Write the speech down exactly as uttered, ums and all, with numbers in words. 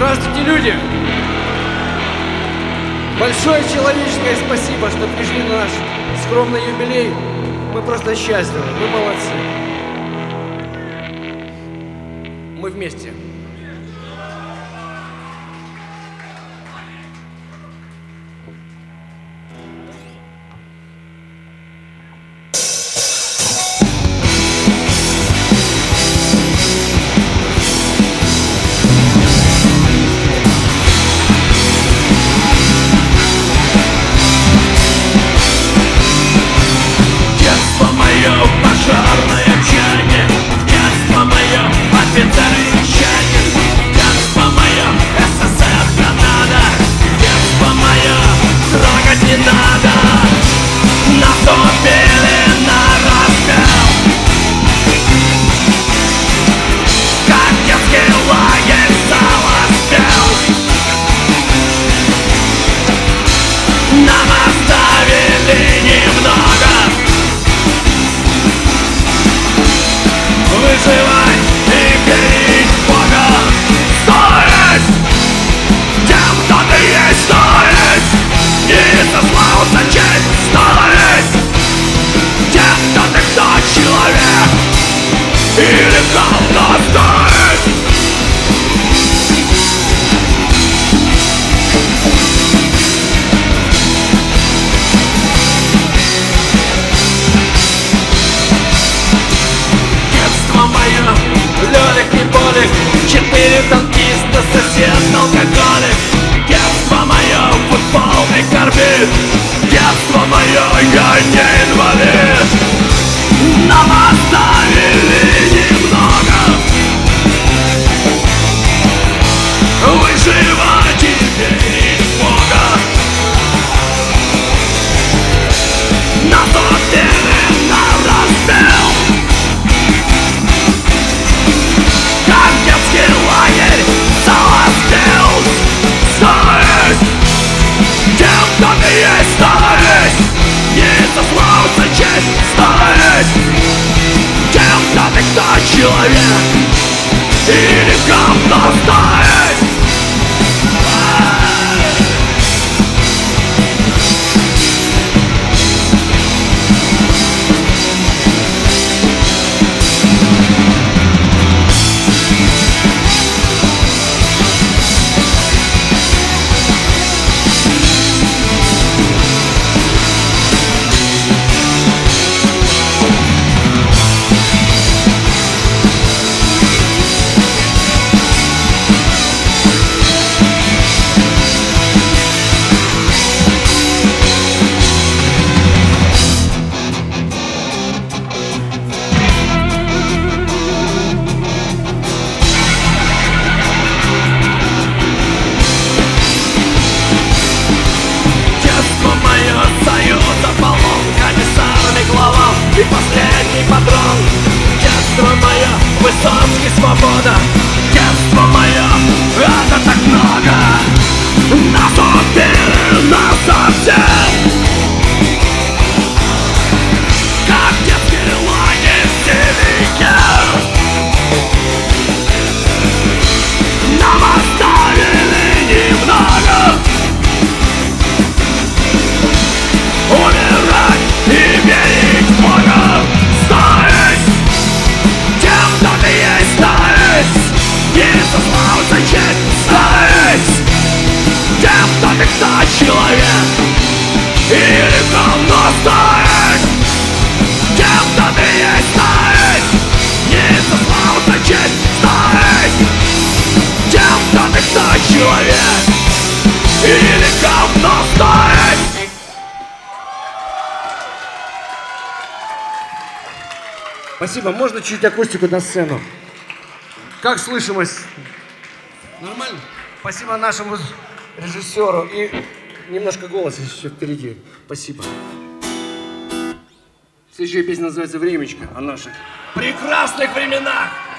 Здравствуйте, люди! Большое человеческое спасибо, что пришли на наш скромный юбилей. Мы просто счастливы, вы молодцы. Мы вместе. Пожарное чайник, детство мое, офицер и чайник, детство мое, СССР, Канада, детство мое, трогать не надо, наступили на распел, как детский лагерь залоспел, нам оставили немного. Выживать и верить в Бога. Стоять тем, кто ты есть, стоять и сослался честь. Стоять тем, кто ты, кто человек или говно. Стоять Лёлик не болик, четыре танкиста, сосед алкоголик. Детство мое, футбол и корбит. Детство мое, я не инвалид. Нам оставили немного. Выживать и верить в Бога. Наступили на распел. Детский лагерь залоспел. Стоять тем, кто ты есть, стоять не сослался честь. Стоять тем, кто ты, кто человек или говно. Стоять и последний патрон. Детство мое, Высоцкий, свобода. Детство мое, это так много. Нас убили, нас совсем. Как детский лагерь в Севике. Нам оставили немного. Умирать и верить в Бога. Стоять тем, кто ты есть, стоять не сослался честь. Стоять тем, кто ты, кто человек или говно. Стоять тем, кто ты есть, стоять не сослался честь. Стоять тем, кто ты, кто человек или говно. Стоять. Спасибо. Можно чуть акустику на сцену? Как слышимость? Нормально? Спасибо нашему режиссеру. И немножко голоса еще впереди. Спасибо. Следующая песня называется «Времечко» о наших прекрасных временах.